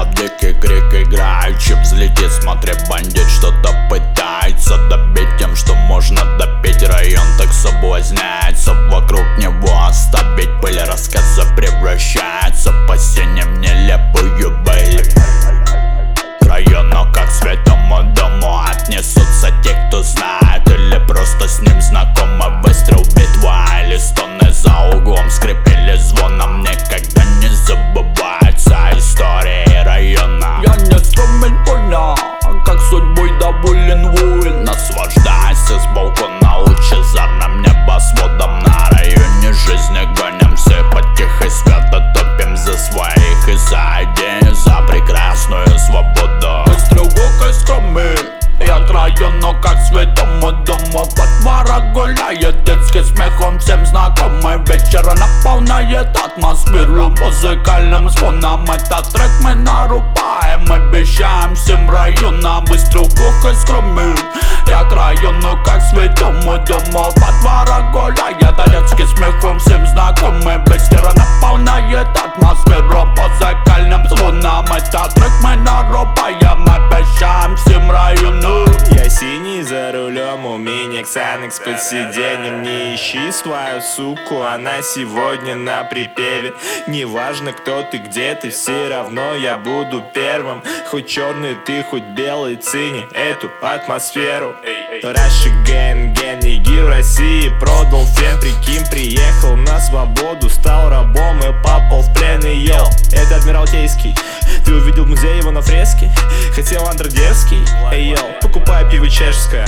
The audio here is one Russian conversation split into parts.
Под дикий крик играючи взлетит. Смотри, бандит что-то пытается добить тем, что можно допить. Район так соблазняется, вокруг него оставить пыль. Рассказы превращаются в осеннем нелепую быль. К району как святому дому отнесутся те, кто знает или просто с ним знакомы. Выстрел, битва или стоны за углом скрипели звоном. Никогда не забывается истории района. Я не скромен, понял, как судьбой доволен воин. Наслаждайся с балкона лучезарным небосводом. На районе жизни гонимся по тихой свято, топим за своих и за идею, за прекрасную свободу. Выстрел гулкой скромы, я к району как святому дому. Во дворах гуляет детский смех, он всем знакомый. Вечер наполняет атмосферу музыкальным звоном. Этот трек мы нарубаем, обещаем всем районам. Выстрел гулкой скромы, я к району как святому дому. Во дворах гуляет детский смех, он всем знакомый. Вечер наполняет атмосферу музыкальным звоном. Этот трек мы нарубаем, обещаем всем районам. Я синий за рулем, у меня Ксанекс под сиденьем. Не ищи свою суку, она сегодня на припеве. Неважно кто ты, где ты, все равно я буду первым. Хоть черный ты, хоть белый, цени эту атмосферу. Раши ген, Ниги в России продал фен, прикинь, приехал на свободу, стал рабом и попал в плен и ел. Это Адмиралтейский, ты увидел в музее его на фреске? Хотел андердерский, ел, покупай пиво чешское.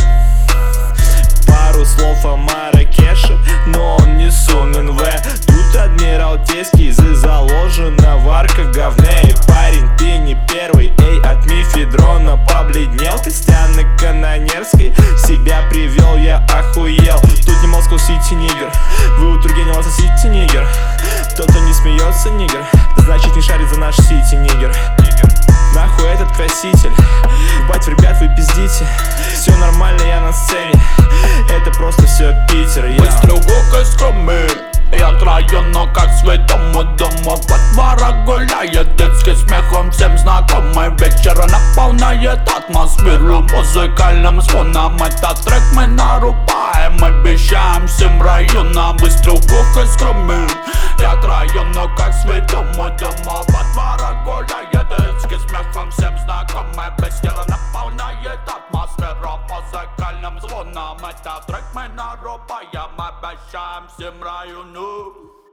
Пару слов о Марракеше, но он не сунен в. Тут Адмиралтейский, заложена варка в говне. И парень, ты не первый, эй, от мифедрона побледнел. Костян на Канонерской, себя привел, я охуел. Тут не Москва Сити, нигер, вы у Тургенева сосите, нигер. Кто-то не смеется, нигер, значит не шарит за наш Сити, нигер. Нахуй этот краситель, ебать, ребят, вы пиздите. Все нормально, я на сцене, это просто все Питер, я. Выстрел гулкой скромы, я к району как святому дому. Во дворах гуляет детский смех, он всем знакомый. Вечер наполняет атмосферу музыкальным звоном. Этот трек мы нарубаем, обещаем всем районам. Выстрел гулкой скромы, я к району как святому дому. Во дворах гуляет детский смех, он всем знакомый. Вечер наполняет атмосферу музыкальным звоном. Этот трек мы нарубаем, обещаем всем районам.